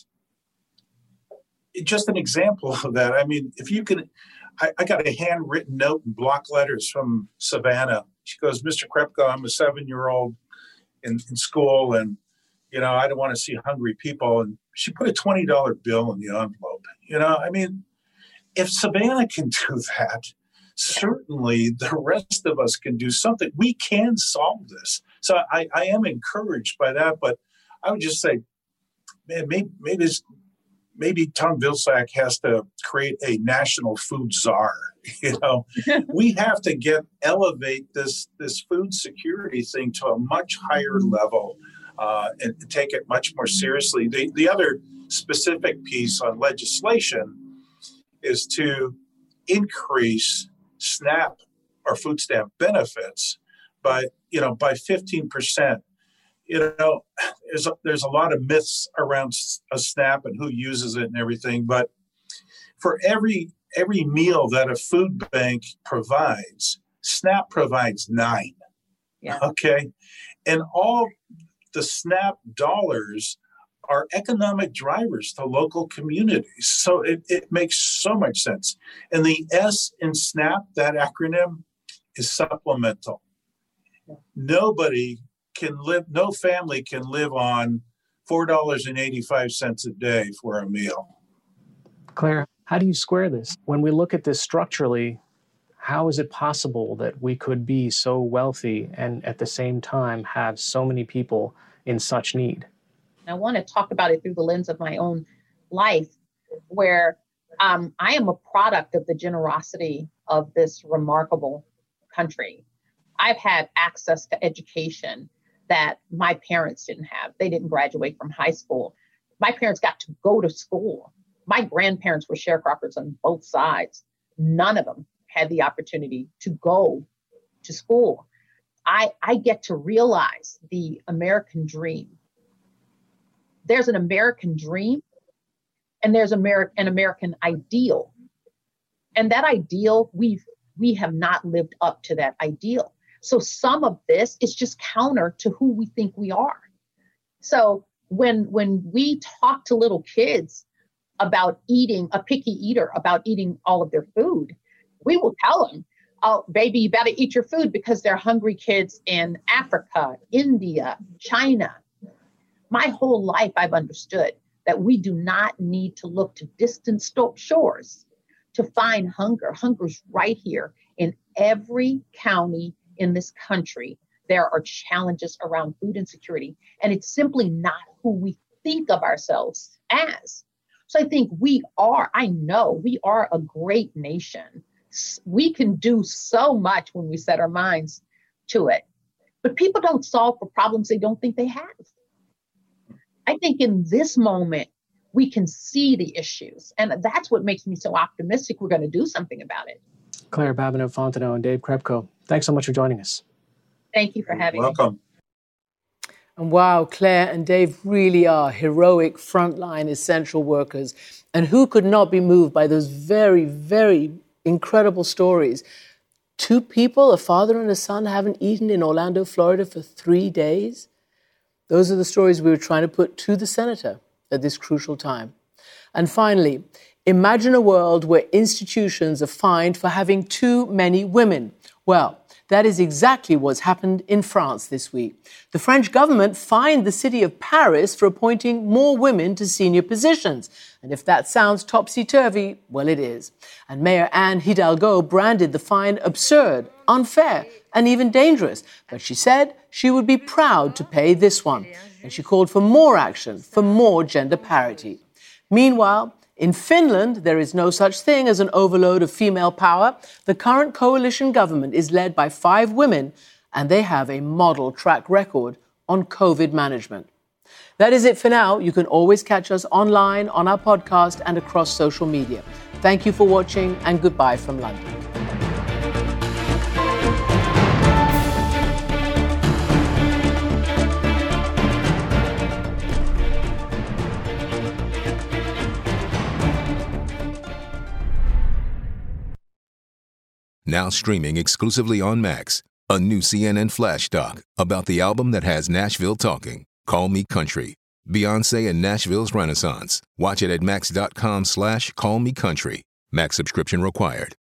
just an example of that. I mean, if you can, I, I got a handwritten note in block letters from Savannah. She goes, "Mister Krepko, I'm a seven-year-old in, in school, and you know, I don't want to see hungry people." And she put a twenty dollar bill in the envelope. You know, I mean, if Savannah can do that, certainly the rest of us can do something. We can solve this. So I, I am encouraged by that. But I would just say, man, maybe maybe, maybe Tom Vilsack has to create a national food czar. You know, we have to get elevate this this food security thing to a much higher level. Uh, and take it much more seriously. The, the other specific piece on legislation is to increase SNAP or food stamp benefits by, you know, by fifteen percent. You know, there's a, there's a lot of myths around a SNAP and who uses it and everything, but for every every meal that a food bank provides, SNAP provides nine. Yeah. Okay, and all the SNAP dollars are economic drivers to local communities. So it, it makes so much sense. And the S in SNAP, that acronym, is supplemental. Nobody can live, no family can live on four dollars and eighty-five cents a day for a meal. Claire, how do you square this? When we look at this structurally, how is it possible that we could be so wealthy and at the same time have so many people in such need? I want to talk about it through the lens of my own life, where um, I am a product of the generosity of this remarkable country. I've had access to education that my parents didn't have. They didn't graduate from high school. My parents got to go to school. My grandparents were sharecroppers on both sides. None of them had the opportunity to go to school. I, I get to realize the American dream. There's an American dream and there's Ameri- an American ideal. And that ideal, we've, we have not lived up to that ideal. So some of this is just counter to who we think we are. So when, when we talk to little kids about eating, a picky eater, about eating all of their food, we will tell them, "Oh, baby, you better eat your food," because they're hungry kids in Africa, India, China. My whole life, I've understood that we do not need to look to distant sto- shores to find hunger. Hunger's right here in every county in this country. There are challenges around food insecurity, and it's simply not who we think of ourselves as. So I think we are, I know we are a great nation. We can do so much when we set our minds to it. But people don't solve for problems they don't think they have. I think in this moment, we can see the issues. And that's what makes me so optimistic we're going to do something about it. Claire Babineau-Fontenot and Dave Krepko, thanks so much for joining us. Thank you for having You're welcome. me. And wow, Claire and Dave really are heroic frontline essential workers. And who could not be moved by those very, very incredible stories? Two people, a father and a son, haven't eaten in Orlando, Florida for three days. Those are the stories we were trying to put to the senator at this crucial time. And finally, imagine a world where institutions are fined for having too many women. Well, that is exactly what's happened in France this week. The French government fined the city of Paris for appointing more women to senior positions. And if that sounds topsy-turvy, well, it is. And Mayor Anne Hidalgo branded the fine absurd, unfair, and even dangerous. But she said she would be proud to pay this one. And she called for more action, for more gender parity. Meanwhile, in Finland, there is no such thing as an overload of female power. The current coalition government is led by five women, and they have a model track record on COVID management. That is it for now. You can always catch us online, on our podcast, and across social media. Thank you for watching, and goodbye from London. Now streaming exclusively on Max, a new C N N Flash doc about the album that has Nashville talking, Call Me Country, Beyonce and Nashville's Renaissance. Watch it at max dot com slash call me country. Max subscription required.